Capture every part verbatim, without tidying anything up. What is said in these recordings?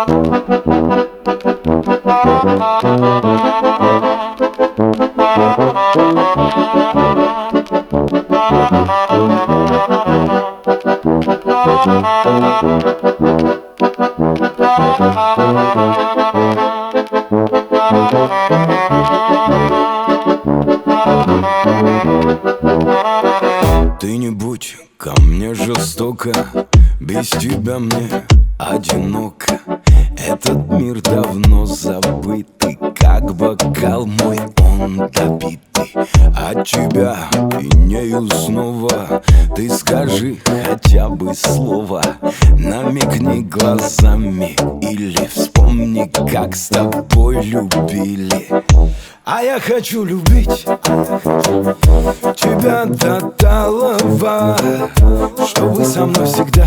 Ты не будь ко мне жестоко, без тебя мне одиноко. Этот мир давно забытый, как бокал мой он допитый. От тебя пьянею снова, ты скажи хотя бы слово. Намекни глазами или вспомни, как с тобой любили. А я хочу любить тебя до талого, чтобы со мной всегда,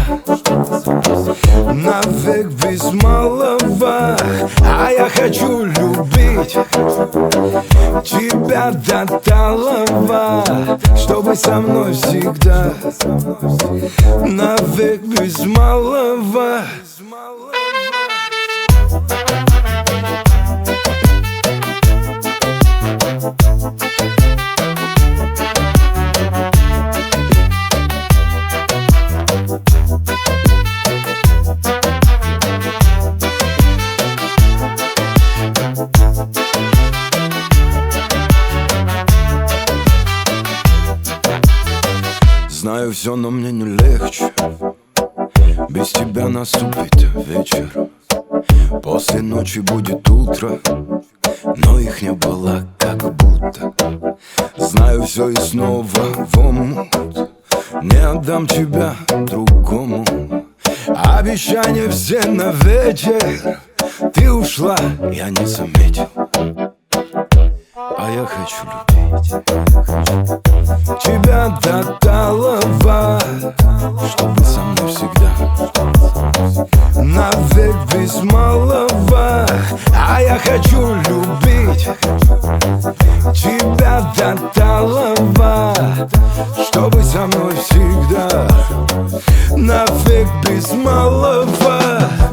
навек без малого. А я хочу любить тебя до талого, чтобы со мной всегда, навек без малого. Знаю все, но мне не легче. Без тебя наступит вечер, после ночи будет утро, но их не было как будто. Знаю все и снова в омут, не отдам тебя другому. Обещания все на вечер, ты ушла, я не заметил. А я хочу любить тебя до талого, чтобы со мной всегда, навек без малого. А я хочу любить тебя до талого, чтобы со мной всегда, навек без малого.